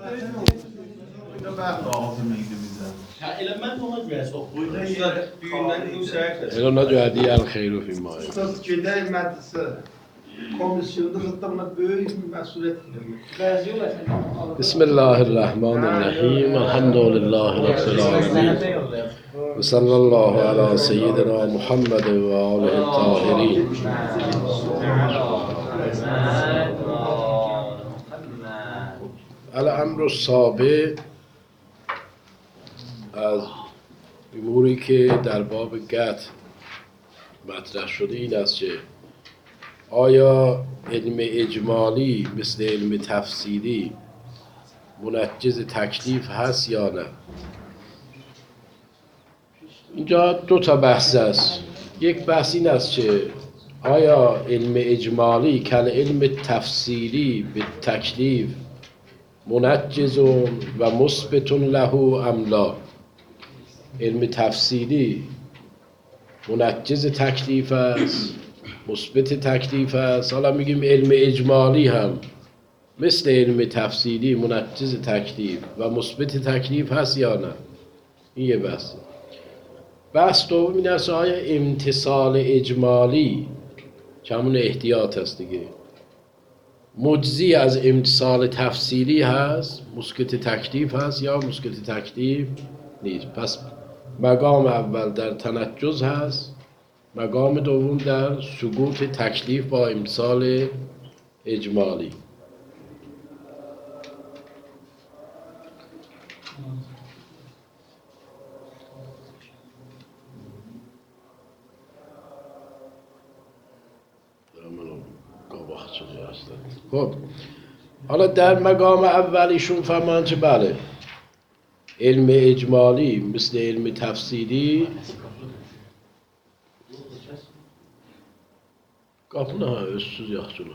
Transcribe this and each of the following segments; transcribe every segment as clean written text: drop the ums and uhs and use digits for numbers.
Era نجعل الخير فيما بسم الله الرحمن الرحيم الحمد لله رب العالمين وصلى الله على سيدنا محمد وآله الطاهرين. الامر السابع از اموری که در باب گت مطرح شده این است که آیا علم اجمالی مثل علم تفصیلی منجز تکلیف هست یا نه؟ اینجا دو تا بحث است. یک بحث این است که آیا علم اجمالی کل علم تفصیلی به تکلیف منجز و مثبت له ام لا؟ علم تفصیلی منجز تکلیف است، مثبت تکلیف است. حالا میگیم علم اجمالی هم مثل علم تفصیلی منجز تکلیف و مثبت تکلیف هست یا نه؟ این یه بحث. بحث دوم این است آیا امتصال اجمالی که همون احتیاط هست دیگه مجزی از امتصال تفصیلی هست، مسکت تکلیف هست یا مسکت تکلیف نیست؟ پس مقام اول در تنجز هست، مقام دوم در سقوط تکلیف با امتصال اجمالی. خب حالا در مقام اولیشون فرمان چه بله علم اجمالی مثل علم تفصیلی قابونه ها üstsüz yaxşılar.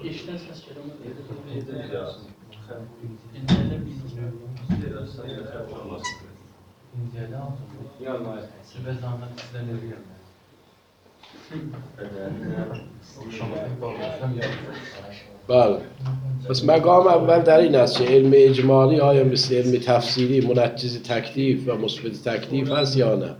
بله. پس مقام اول در این است که علم اجمالی آیا مثل علم تفصیلی منجز تکلیف و مثبت تکلیف هست یا نه؟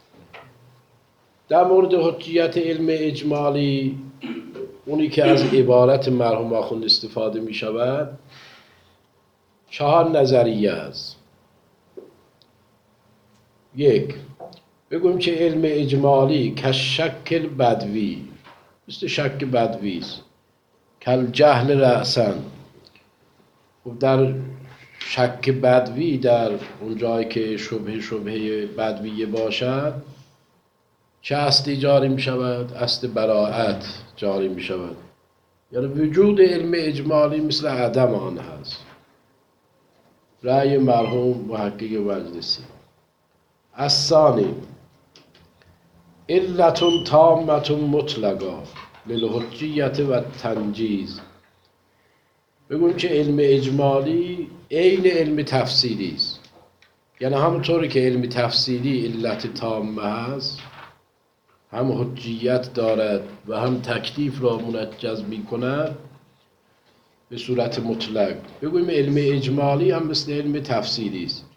در مورد حجیت علم اجمالی اونی که از عبارت مرحوم آخوند استفاده می شود 4 نظریه است. یک، بگویم که علم اجمالی که شکل بدوی مثل شک بدوی است، کل جهل رأسن. در شک بدوی در اون جایی که شبهه بدویه باشد چه اصلی جاری می شود؟ اصل براءت جاری می شود. یعنی وجود علم اجمالی مثل عدم آن هست. رأی مرحوم محقق مجلسی. الثانی علت تامة مطلقه للحجیت و تنجیز. بگویم که علم اجمالی عین علم تفصیلی است. یعنی همونطوری که علم تفصیلی علت تامه هست، هم حجیت دارد و هم تکلیف را منجز می کند به صورت مطلق، بگویم علم اجمالی هم مثل علم تفصیلی است.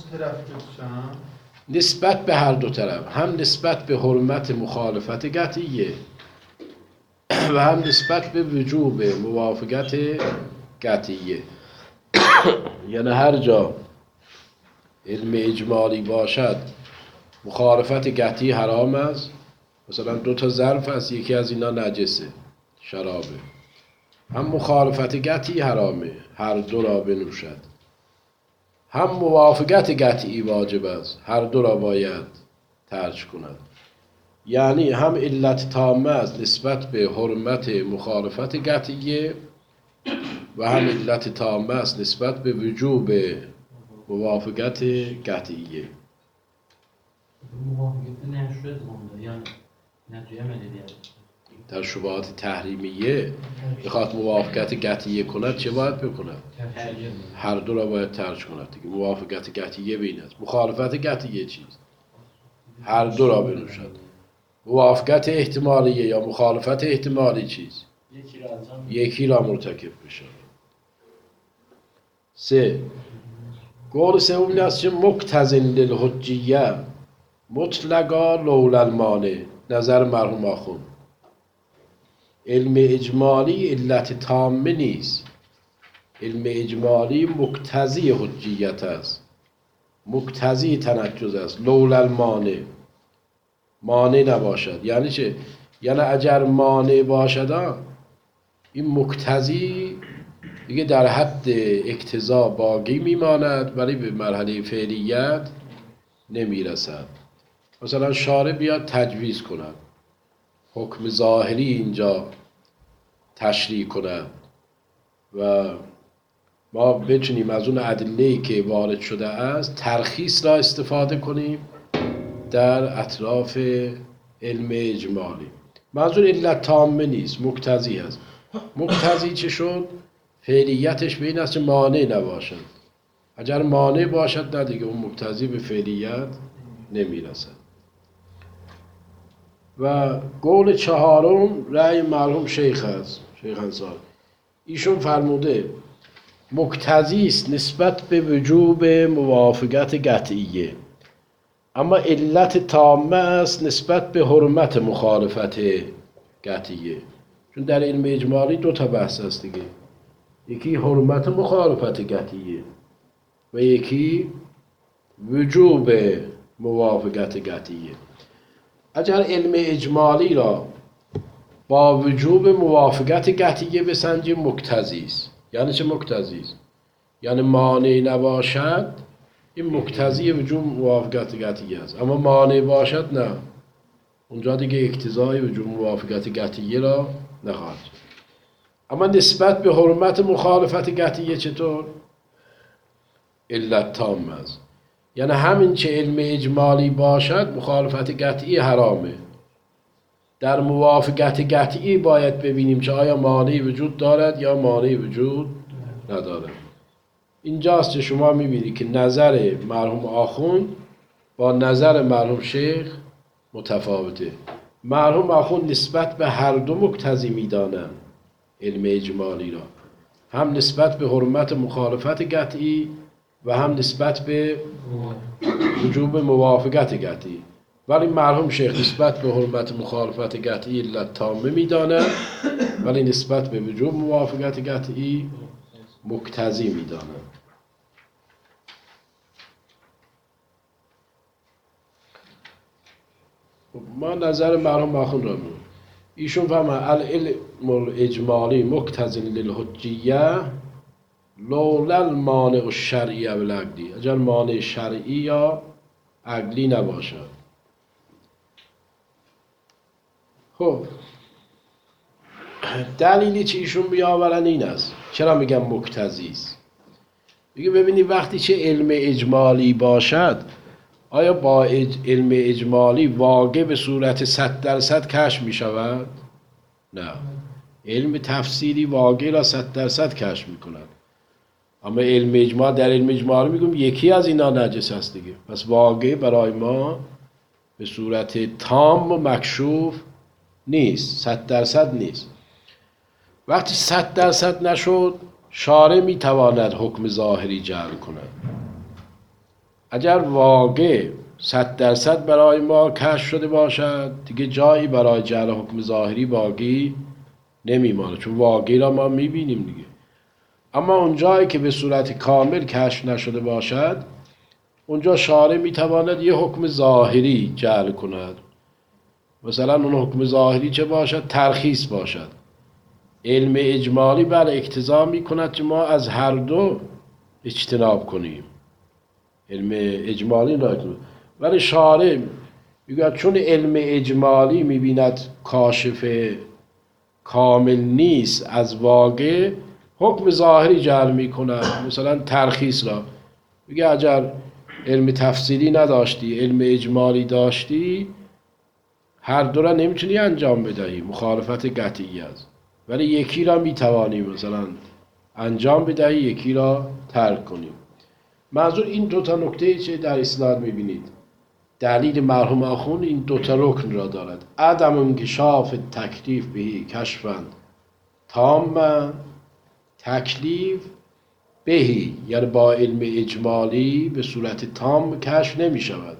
نسبت به هر دو طرف، هم نسبت به حرمت مخالفت قطعیه و هم نسبت به وجوب موافقت قطعیه. یعنی هر جا علم اجمالی باشد مخالفت قطعی حرام است. مثلا 2 ظرف است، یکی از اینا نجسه، شرابه، هم مخالفت قطعی حرامه هر دو را بنوشد، هم موافقت قطعی واجب است هر دو را باید ترک کند. یعنی هم علت تامه است نسبت به حرمت مخالفت قطعیه و هم علت تامه است نسبت به وجوب موافقت قطعیه. در شبهات تحریمیه بخواد موافقت قطعیه کند چه باید بکند؟ هر دو را باید ترک کند دیگه. موافقت قطعیه بین است. مخالفت قطعیه چیز؟ هر دو را بنوشد. موافقت احتمالیه یا مخالفت احتمالی چیز؟ یکی را مرتکب بشود. 3. قول سوم این است که مقتضی للحجیه مطلقا لولا المانع. نظر مرحوم آخوند علم اجمالی علت تامه نیست، علم اجمالی مقتضی حجیت است، مقتضی تنجز است. لولا المانع، مانع نباشد یعنی چه؟ یعنی اگر مانع باشد این مقتضی دیگه در حد اقتضا باقی میماند ولی به مرحله فعلیت نمیرسد. مثلا شارع بیاد تجویز کند، حکم ظاهری اینجا تشریع کند و ما بتونیم از اون ادله‌ای که وارد شده است ترخیص را استفاده کنیم در اطراف علم اجمالی. منظور علت تامه نیست، مقتضی است. مقتضی چه شد؟ فعلیتش به این است که مانع نباشد. اگر مانع باشد نه دیگه اون مقتضی به فعلیت نمیرسد. و قول چهارم رأی مرحوم شیخ است، شیخ انصاری. ایشون فرموده مقتضی است نسبت به وجوب موافقت قطعیه، اما علت تامه است نسبت به حرمت مخالفت قطعیه. چون در علم اجمالی دو تا بحث است دیگه، یکی حرمت مخالفت قطعیه و یکی وجوب موافقت قطعیه. اگر علم اجمالی را با وجوب موافقت قطعیه بسنجیم مقتضی است. یعنی چه مقتضی است؟ یعنی مانع نباشد، این مقتضی وجوب موافقت قطعیه است. اما مانع باشد نه، اونجا دیگه اقتضای وجوب موافقت قطعیه را نخواهد. اما نسبت به حرمت مخالفت قطعیه چطور؟ علت تام است. یعنی همین چه علم اجمالی باشد مخالفت قطعی حرامه. در موافقت قطعی باید ببینیم که آیا مانعی وجود دارد یا مانعی وجود ندارد. اینجاست که شما میبینید که نظر مرحوم آخوند با نظر مرحوم شیخ متفاوته. مرحوم آخوند نسبت به هر دو مقتضی میدانند علم اجمالی را، هم نسبت به حرمت مخالفت قطعی و هم نسبت به وجوب موافقت قطعی. ولی مرحوم شیخ نسبت به حرمت مخالفت قطعی علت تامه میدانند ولی نسبت به وجوب موافقت قطعی مقتضی میدانند. ما نظر مرحوم آخوند را می‌بینیم. ایشون فهمه العلم الاجمالی مقتضی للحجیه لولا المانع الشرعی و العقلی. اگر مانع شرعی یا عقلی نباشد. خب دلیلی که ایشون بیاورن این است. چرا میگم مقتضی است؟ میگه ببینید وقتی چه علم اجمالی باشد، آیا با علم اجمالی واقع به صورت 100% کشف می شود؟ نه. علم تفسیری واقع را 100% کشف می کند. اما علم اجمال، در علم اجمالی میگم یکی از اینا نجس هست دیگه. پس واقع برای ما به صورت تام و مکشوف نیست، 100% نیست. وقتی 100% نشد شارع می تواند حکم ظاهری جعل کند. اگر واقع 100% برای ما کشف شده باشد دیگه جایی برای جعل حکم ظاهری باقی نمیمانه، چون واقعی را ما میبینیم دیگه. اما اون جایی که به صورت کامل کشف نشده باشد اونجا شارع میتواند یه حکم ظاهری جعل کند. مثلا اون حکم ظاهری چه باشد؟ ترخیص باشد. علم اجمالی بر اقتضا میکند که ما از هر دو اجتناب کنیم. علم اجمالی را ولی شارع میگه چون علم اجمالی میبیند کاشف کامل نیست از واقع، حکم ظاهری جعل میکند. مثلا ترخیص را میگه اگر علم تفسیری نداشتی علم اجمالی داشتی هر دو را نمیتونی انجام بدهی، مخالفت قطعی است. ولی یکی را میتوانی مثلا انجام بدهی یکی را ترک کنی. منظور این دوتا نکته چه در اسناد میبینید دلیل مرحوم آخوند این دوتا رکن را دارد. عدم انکشاف تکلیف بهی کشفاً تام، تکلیف بهی یعنی با علم اجمالی به صورت تام کشف نمی شود.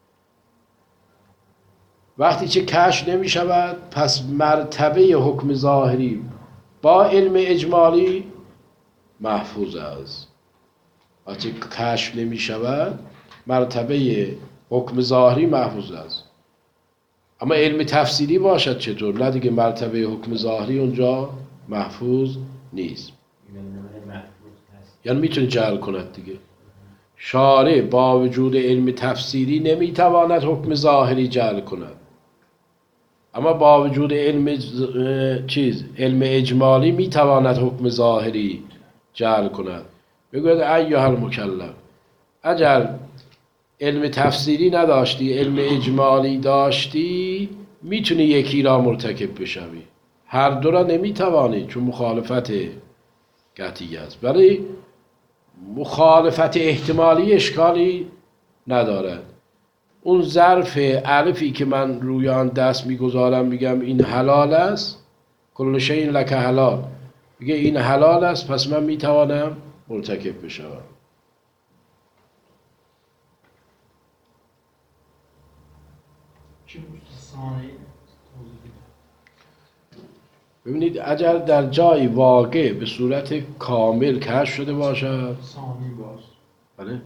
وقتی که کشف نمی شود پس مرتبه حکم ظاهری با علم اجمالی محفوظ است. وقتی کشف نمی شود مرتبه حکم ظاهری محفوظ است. اما علم تفسیری باشد چطور؟ نه دیگه، مرتبه حکم ظاهری اونجا محفوظ نیست. یعنی میتونه جعل کند دیگه. شارع با وجود علم تفسیری نمیتواند حکم ظاهری جعل کند، اما با وجود علم علم اجمالی میتواند حکم ظاهری جعل کند. بگوید ایها المکلف، اگر علم تفسیری نداشتی علم اجمالی داشتی میتونی یکی را مرتکب بشوی، هر دو را نمیتوانی چون مخالفت قطعی است. ولی مخالفت احتمالی اشکالی ندارد. اون ظرف الفی که من روی آن دست میگذارم میگم این حلال است، کل شیء لک حلال، میگه این حلال است پس من میتوانم مرتکب بشوم. ببینید اگر در جای واقع به صورت کامل کشف شده باشد ثانی باش. بله؟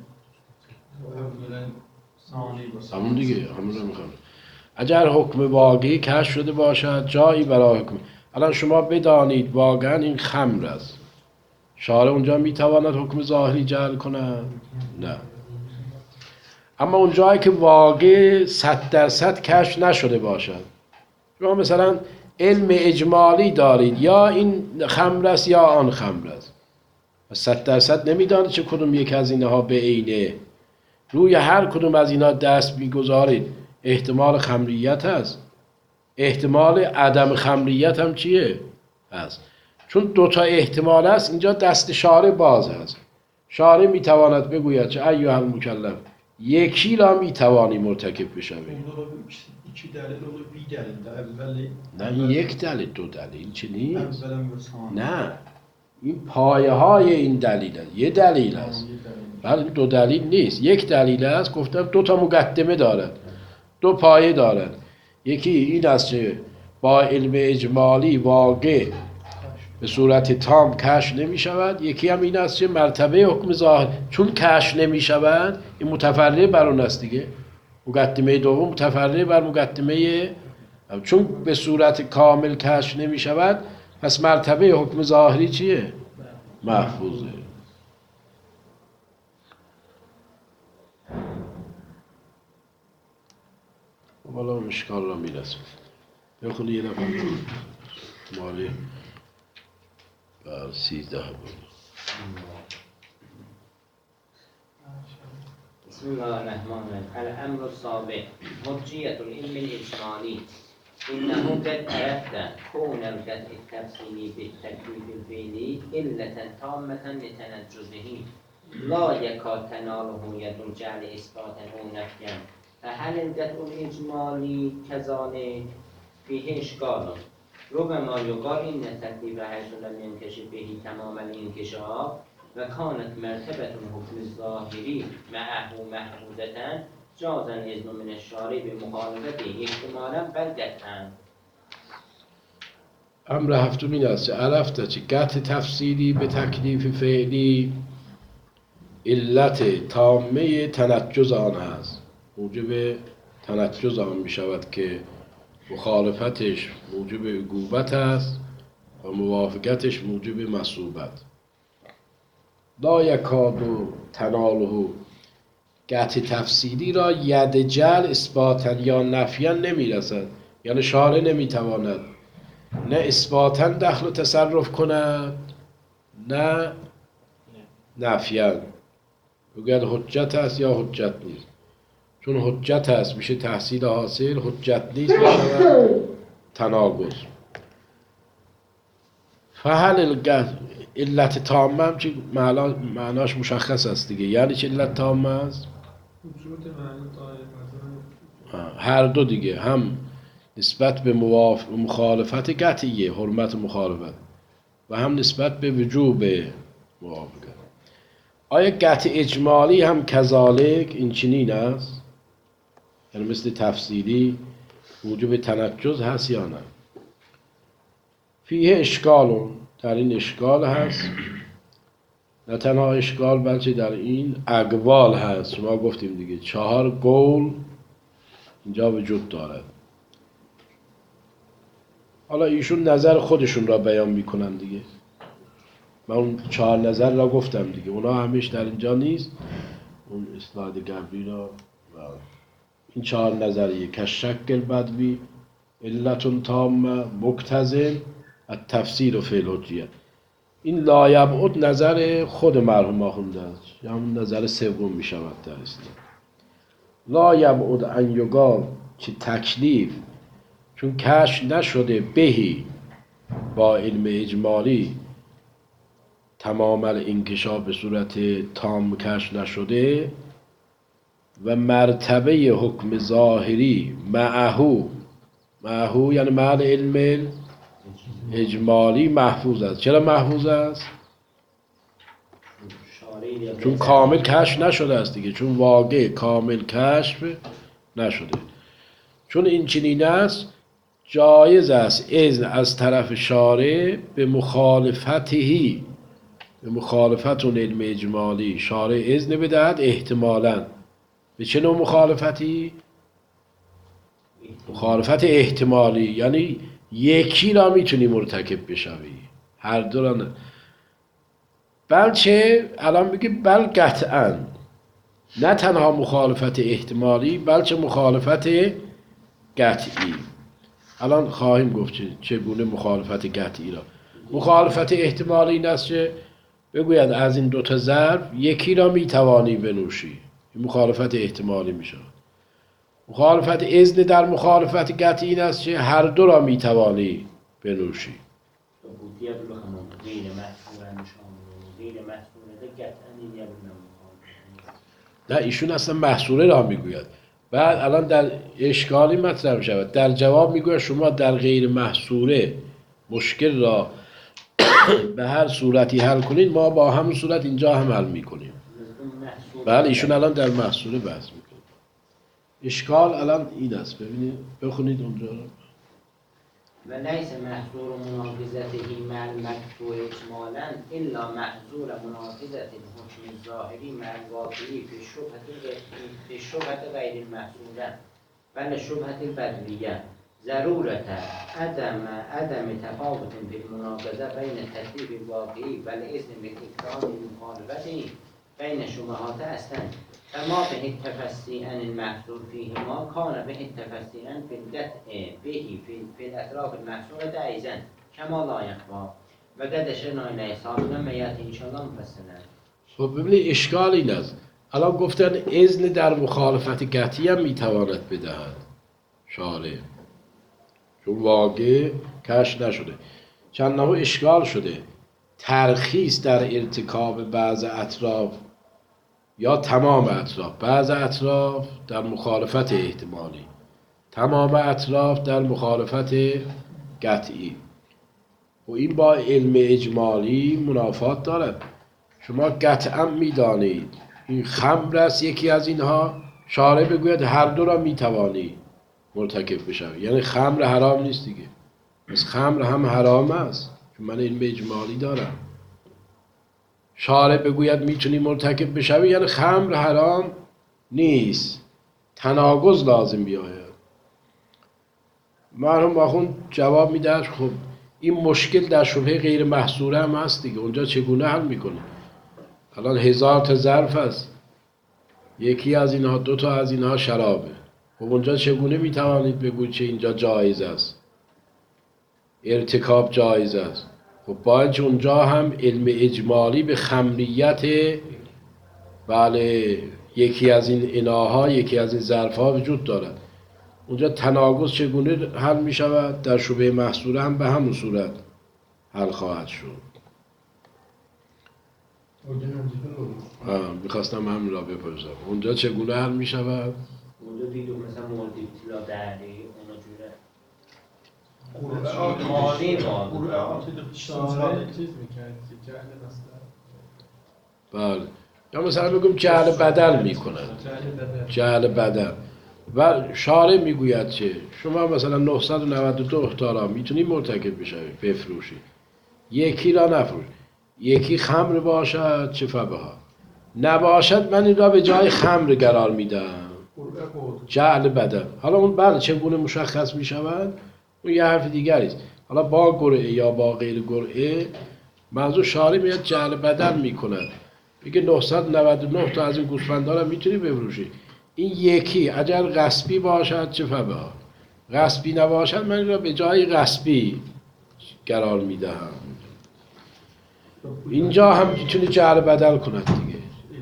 ثانی باش. همون دیگه، همون رو میخوام. اگر حکم واقعی کشف شده باشد جایی برای حکم، الان شما بدانید واقعا این خمر است، شارع اونجا میتواند حکم ظاهری جعل کند؟ نه. اما اون جایی که واقع 100% کشف نشده باشد، شما مثلا علم اجمالی دارید یا این خمر است یا آن خمر است، 100% نمیدانید چه کدوم یک از اینها به عینه، روی هر کدوم از اینها دست میگذارید، احتمال خمریت هست، احتمال عدم خمریت هم چیه؟ هست. چون دوتا احتمال هست اینجا دست شارع باز هست. شارع میتواند بگوید چه ایها المکلف یکی را میتوانی مرتکب بشوی. iki dəlil olur, bir dəlil də əvvəli. نه این یک دلیل، دو دلیل چه نیست؟ Əvvələn və ثانی. نه این پایه های این دلیل است. یه دلیل است، بله دو دلیل نیست، یک دلیل است. گفتم دو تا مقدمه دارد، دو پایه دارد. یکی این است که با علم اجمالی واقع به صورت تام کشف نمی شود، یکی هم این است که مرتبه حکم ظاهر چون کشف نمی شود این متفرع بر اون است دیگه. مقدمه دوم متفرع بر مقدمه، چون به صورت کامل کشف نمی شود پس مرتبه حکم ظاهری چیه؟ محفوظه. والا اون اشکال را می رسیم. بخونی یه نفر مالی بر 13 بود. بسم الله الرحمن الرحیم. الامر السابع حجیت العلم الاجمالی انه قد عرفت كون القطع التفصیلی بالتکلیف الفعلی علة تامة لتنجزه لا يكاد تناله يد الجعل اثباتا او نفیا فهل القطع الاجمالی كذلك فيه اشكال ربما يقال ان التکلیف حيث لم ينكشف به تمام الانكشاف وكانت مرتبة الحكم الظاهري معه محفوظة جاز الإذن من الشارع بمخالفته احتمالا بل قطعا. امر هفتم این است عرفته چه قطع تفصیلی به تکلیف فعلی علت تامه تنجز آن هست، موجب تنجز آن می شود که مخالفتش موجب عقوبت است و موافقتش موجب مثوبت. لا یکاد تناله قطع تفصیلی را ید جعل اثباتا یا نفیا نمی رسد، یعنی شارع نمی تواند نه اثباتا دخل و تصرف کند نه نفیا. بگوید حجت است یا حجت نیست، چون حجت است میشه تحصیل حاصل، حجت نیست میشه تناقض. فهل القطع علت تامه هم چی معناش مشخص است دیگه، یعنی چه علت تامه است؟ هر دو دیگه، هم نسبت به مخالفت قطعیه حرمت مخالفت و هم نسبت به وجوب موافقت. آیا قطع اجمالی هم کذالک این چنین است؟ یعنی مثل تفصیلی وجوب تنجز هست یا نه؟ فیه اشکال، در این اشکال هست، نه تنها اشکال بلکه در این اقوال هست. ما گفتیم دیگه 4 قول اینجا وجود دارد. حالا ایشون نظر خودشون را بیان میکنن دیگه. من اون 4 نظر را گفتم دیگه، اونا همیش در اینجا نیست. اون اسلاید قبلی را این 4 نظریه که شکل بدوی علت تامه مقتضی التفسیر و فعل حجیه. این لایبعد نظر خود مرحوم آخونده است، یا همون نظر سوم می شود در اسلام. لایبعد ان یقال که تکلیف چون کشف نشده بهی با علم اجمالی تمام انکشاف به صورت تام کشف نشده و مرتبه حکم ظاهری معهو یعنی معنی علم اجمالی محفوظ است. چرا محفوظ است؟ چون کامل کشف نشده است دیگه، چون واقع کامل کشف نشده. چون این چنین است جایز است اذن از طرف شارع به مخالفتی، به مخالفت اون علم اجمالی شارع اذن بدهد احتمالاً. به چه نوع مخالفتی؟ مخالفت احتمالی، یعنی یکی را میتونی مرتکب بشوی، هر دو را نه. بلکه الان میگه بل قطعاً، نه تنها مخالفت احتمالی بلکه مخالفت قطعی. الان خواهیم گفت چگونه مخالفت قطعی را. مخالفت احتمالی این است که بگوید از این 2 ظرف یکی را میتوانی بنوشی، این مخالفت احتمالی میشه. مخالفت اذن در مخالفت قطعی این است که هر 2 را میتوانی بنوشی. نه ایشون اصلا محصوره را میگوید. بعد الان در اشکالی مطرح شود، در جواب میگوید شما در غیر محصوره مشکل را به هر صورتی حل کنید، ما با همون صورت اینجا هم حل میکنیم. بله ایشون الان در محصوره بحث میکنه. اشکال الان این است، ببینید بخونید اونجا رو. و لیس محظور مناقضته مع المقطوع اجمالا الا محظور مناقضة الحكم الظاهری مع الواقعی في شبهة غیر المحظوره بل شبهة البدویه ضرورت عدم تفاوت في المناقضه بین التکلیف الواقعی و الاذن بالاکرام المخالفته بین شبهات اصلا فما به التفصی عن المحظور فيهما كان به التفصی عن في القطع به في الاطراف المحظورة ايضا كما لا يخفى و قد اشرنا الیه سابقا و یأتی ان شاء الله مفصلا. خب ببینید اشکال این است، الان گفتن اذن در مخالفت قطعی هم میتواند بدهد شارع، چون واقع کشف نشده. چند نوع اشکال شده، ترخیص در ارتکاب بعض اطراف یا تمام اطراف، بعض اطراف در مخالفت احتمالی، تمام اطراف در مخالفت قطعی. و این با علم اجمالی منافات دارد. شما قطعا میدانید این خمر است یکی از اینها، شارع بگوید هر 2 را میتوانی مرتکب بشوی، یعنی خمر حرام نیست دیگه. پس خمر هم حرام است چون من علم اجمالی دارم. شارع بگوید میتونی مرتکب بشوی یعنی خمر حرام نیست، تناقض لازم بیاید. مرحوم آخوند جواب میده خب این مشکل در شبهه غیر محصوره هم هست دیگه، اونجا چگونه حل میکنه؟ الان 1000 تا ظرف است، یکی از اینها 2 تا از اینها شرابه، خب اونجا چگونه میتوانید بگوید چه اینجا جایز است، ارتکاب جایز است؟ خب باید اونجا هم علم اجمالی به خمریت بله یکی از این اناها یکی از این ظرفها وجود دارد. اونجا تناقض چگونه حل می شود؟ در شبهه محصوره هم به همون صورت حل خواهد شد. میخواستم همین را بپرسم اونجا چگونه حل می شود؟ اونجا دیدو مثلا مورد اطلاع دهنده اونا جوره شاره چیز میکرد که جهل مثلا. بله یا مثلا بگم جعل بدل میکنن، جعل بدل. و شارع میگوید که شما مثلا 992 تا را میتونی مرتکب بشوی بفروشی، یکی را نفروش. یکی خمر باشد چه فبها، نباشد من این را به جای خمر قرار میدم، جعل بدل. حالا اون بله چگونه مشخص میشود اون یه حرف دیگری است. حالا با قرعه یا با غیر قرعه، منظور شارع میاد جعل بدل میکند، میگه 999 تا از این گوسفندا را میتونی بفروشی، این یکی اگر غصبی باشد چه فبها، غصبی نباشد من این را به جای غصبی قرار میدهم. اینجا هم میتونی جعل بدل کند دیگه.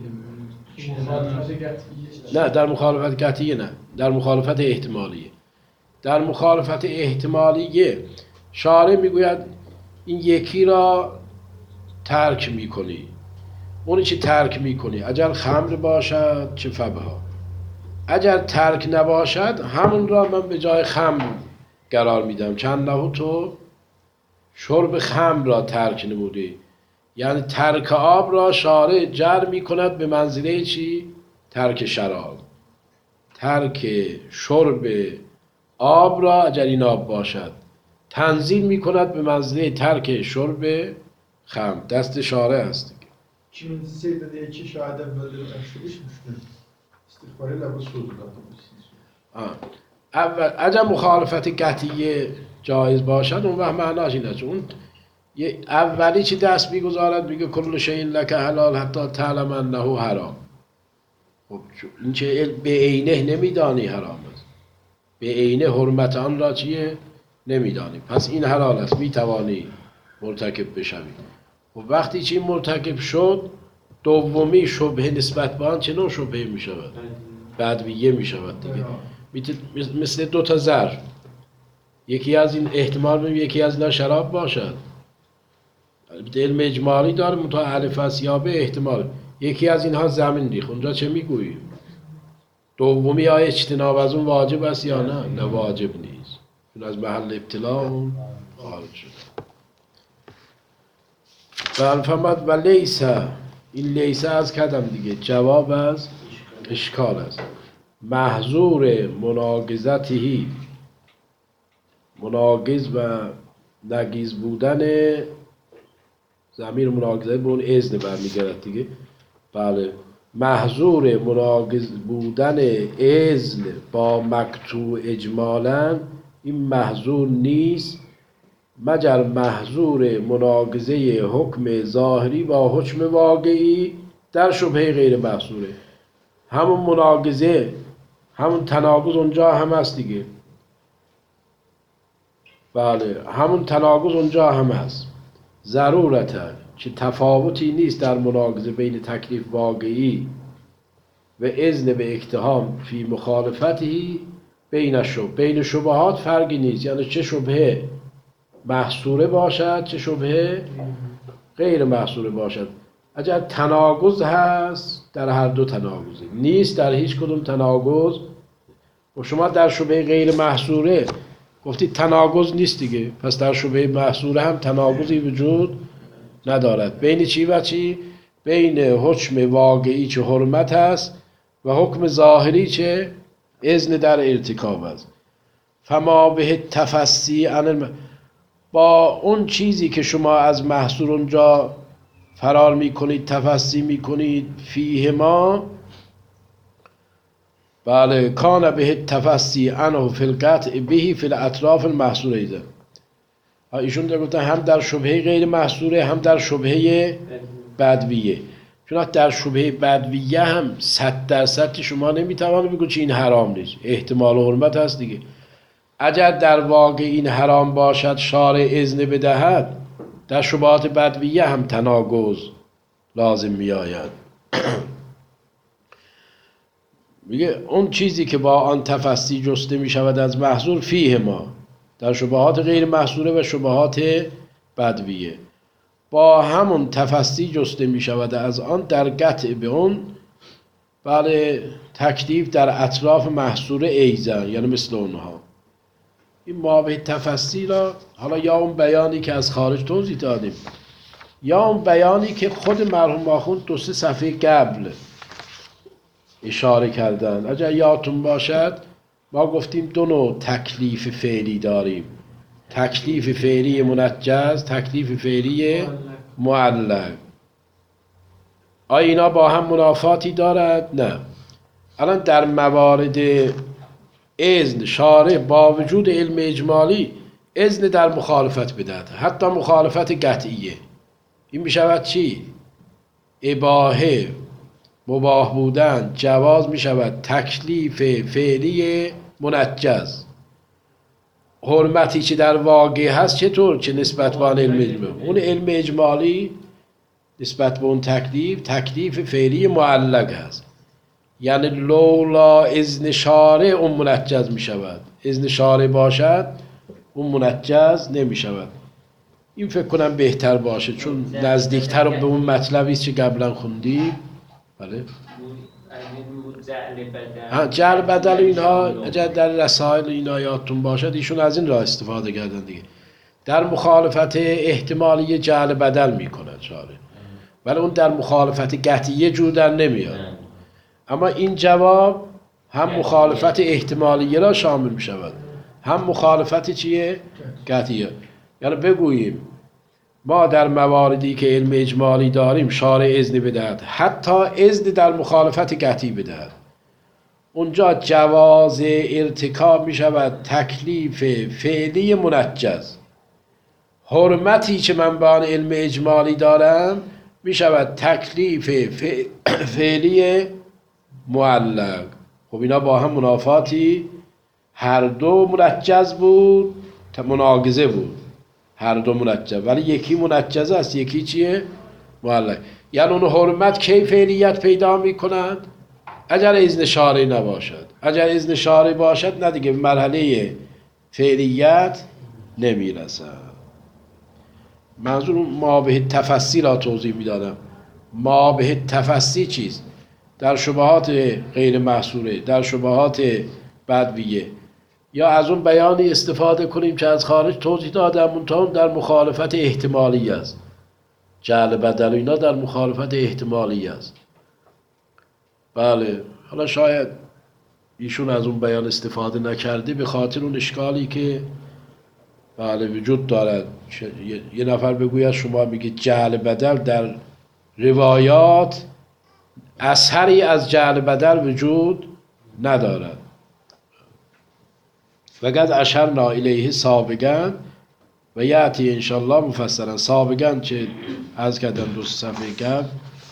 نه در مخالفت قطعیه، نه در مخالفت احتمالیه. در مخالفت احتمالیه شارع میگوید این یکی را ترک میکنی، اونی که ترک میکنی اگر خمر باشد چه فبها، اگر ترک نباشد همون را من به جای خمر قرار میدم، چند نهو تو شرب خمر را ترک نمودی. یعنی ترک آب را شارع جر می کند به منزله چی؟ ترک شراب. ترک شرب آب را اگر این آب باشد تنزیل می کند به منزله ترک شرب خمر. دست شارع است. 2002'daki şahit evvelleri şuruşmuştur. İstihbarıyla bu sordular. اول اگر مخالفت قطعیه جایز باشد اون وقت معناش اینه، چون یه اولی چی دست میگذارد میگه کل شیء لک حلال حتی تعلم انه حرام. خب این چه به عینه نمیدانی حرام است، به عینه حرمت آن را چیه نمیدانی، پس این حلال است میتوانی مرتکب بشوی. خب وقتی چی مرتکب شد دومی شبهه نسبت به آن چه نوع شبهه میشود؟ بدویه میشود دیگه. مثل دو تا ظرف، یکی از این احتمال یکی از اینا شراب باشد، علم اجمالی داره منتها اهل فصیابه احتمال یکی از اینها زمین ریخت، اونجا چه میگویی؟ دومی آیا اجتناب از اون واجب است یا نه؟ نه واجب نیست، چون از محل ابتلا اون خارج شد. فهمت و لیسه، این لیسه از کدم دیگه جواب از اشکال است. محظور مناقضتهی، مناقض و نقیض بودن ضمیر مناقضه به اون اذن برمیگرد دیگه. بله محظور مناقض بودن اذن با مقطوع اجمالا این محظور نیست مگر محظور مناقضه حکم ظاهری با حکم واقعی در شبهه غیر محظوره. همون مناقضه همون تناقض اونجا هم هست دیگه. بله همون تناقض اونجا هم هست. ضرورتا که تفاوتی نیست در مناقضه بین تکلیف واقعی و اذن به اقتحام فی مخالفتی بین شبهات فرقی نیست، یعنی چه شبهه محصوره باشد چه شبهه غیر محصوره باشد. اگر تناقض هست در هر دو تناقضی نیست، در هیچ کدوم تناقض. و شما در شبهه غیر محصوره گفتید تناقض نیست دیگه، پس در شبهه محصوره هم تناقضی وجود ندارد. بین چی و چی؟ بین حکم واقعی چه حرمت است و حکم ظاهری چه اذن در ارتکاب است. فما به تفسی با اون چیزی که شما از محصور اونجا فرار میکنید تفسی میکنید فیه ما، بله کان به تفسی عنه فی القطع بهی فی الاطراف المحصوره ایده. ایشون در گفتن هم در شبهه غیر محصوره هم در شبهه بدویه. چون در شبهه بدویه هم 100% شما نمیتوانید بگو چه این حرام نیست، احتمال حرمت هست دیگه. اگر در واقع این حرام باشد شارع اذن بدهد در شبهات بدویه هم تناقض لازم می آید. میگه اون چیزی که با آن تفصیل جسته می شود از محظور فیه ما در شبهات غیر محظوره و شبهات بدویه با همون تفصیل جسته می شود از آن در قطع به اون، بله تکلیف در اطراف محظوره ایزن، یعنی مثل اونها. این ما به تفصیل را حالا یا اون بیانی که از خارج توضیح دادیم یا اون بیانی که خود مرحوم آخوند 2-3 صفحه قبل اشاره کردن. اگر یادتون باشد ما گفتیم 2 نوع تکلیف فعلی داریم، تکلیف فعلی منجز، تکلیف فعلی معلق. آیا اینا با هم منافاتی دارد؟ نه. الان در موارد اذن شارع با وجود علم اجمالی اذن در مخالفت بدهد، حتی مخالفت قطعیه. این میشود چی؟ اباحه، مباح بودن، جواز میشود تکلیف فعلی منجز. حرمتی که در واقع هست چطور که نسبت به علم اجمالی؟ اون علم اجمالی نسبت به اون تکلیف فعلی معلق هست، یعنی لولا اذن شارع اون منجز می شود، اذن شارع باشد اون منجز نمی شود. این فکر کنم بهتر باشه چون نزدیکتر به اون مطلبی است که قبلا خوندیم. بله جعل بدل اینها اگر در رسائل اینا یادتون باشد ایشون از این راه استفاده کردن دیگه. در مخالفت احتمالی جعل بدل میکنن شارع، ولی اون در مخالفت قطعیه جور در نمیاد. اما این جواب هم مخالفت احتمالیه را شامل می شود، هم مخالفت چیه؟ قطعیه. یعنی بگوییم ما در مواردی که علم اجمالی داریم شارع اذن بدهد، حتی اذن در مخالفت قطعی بدهد، اونجا جواز ارتکاب می شود تکلیف فعلی منجز. حرمتی که من به آن علم اجمالی دارم می شود تکلیف فعلی معلق. خب اینا با هم منافاتی، هر دو منجز بود، مناقضه بود، هر دو منجز، ولی یکی منجز است یکی چیه؟ معلق. یعنی اون حرمت کی فعلیت پیدا می کند؟ اگر اذن شارع نباشد. اگر اذن شارع باشد نه دیگه مرحله فعلیت نمی رسد. منظور ما به تفصیل را توضیح می دادم. ما به تفصیل چیست؟ در شبهات غیر محصوره، در شبهات بدویه، یا از اون بیانی استفاده کنیم که از خارج توضیح دادم منتها در مخالفت احتمالی است. جعل بدل اینا در مخالفت احتمالی است. بله حالا شاید ایشون از اون بیان استفاده نکرده به خاطر اون اشکالی که بله وجود دارد. یه نفر بگوید شما میگید جعل بدل در روایات اثری از جعل بدل وجود ندارد. فقط اشرنا الیه سابقا و یأتی انشالله مفصلا. سابقا که از کردن 2 صفحه قبل،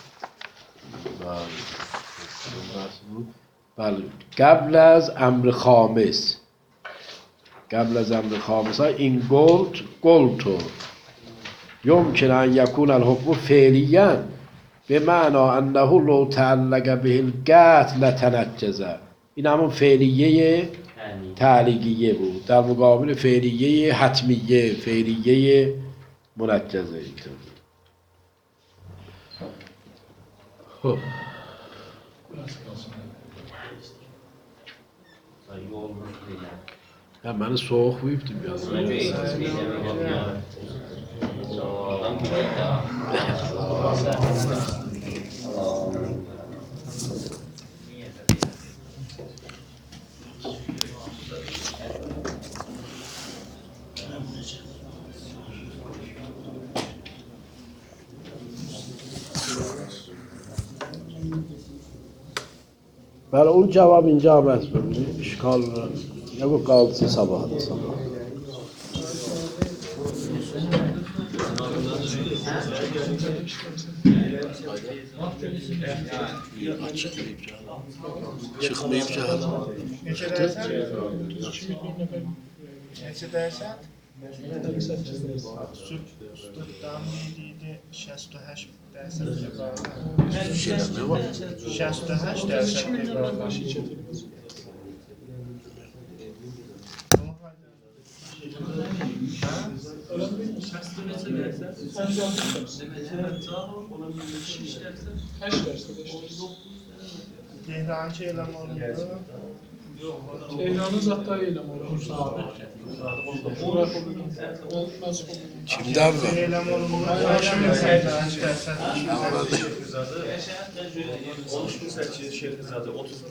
بله قبل از امر خامس، قبل از امر خامس ها این گلتو یمکن ان یکون الحکم فعلیا به معنا انه لو تعلق به القطع لتنجزه. این همون فعلیه تعلیقیه بود در مقابل فعلیه حتمیه، فعلیه منجزه. خب ben soğuk uyuptum ya. برای اون جواب اینجا هم هست ببینید اشکال نگو قاضی sabah. Çıkmayıp canım. Neçə dərsən? Süddan idi 68 dərsən civarında. Şeyler ne var? 68 dərsən civarında. Tehranki elem oldu. Tehran'ın zətdə eyləm olur. Kimdə abi? Eylem olunmaz. Yaşamın sayıdan dersen. Konuşmuşlar ki Şeyh Rızadə 31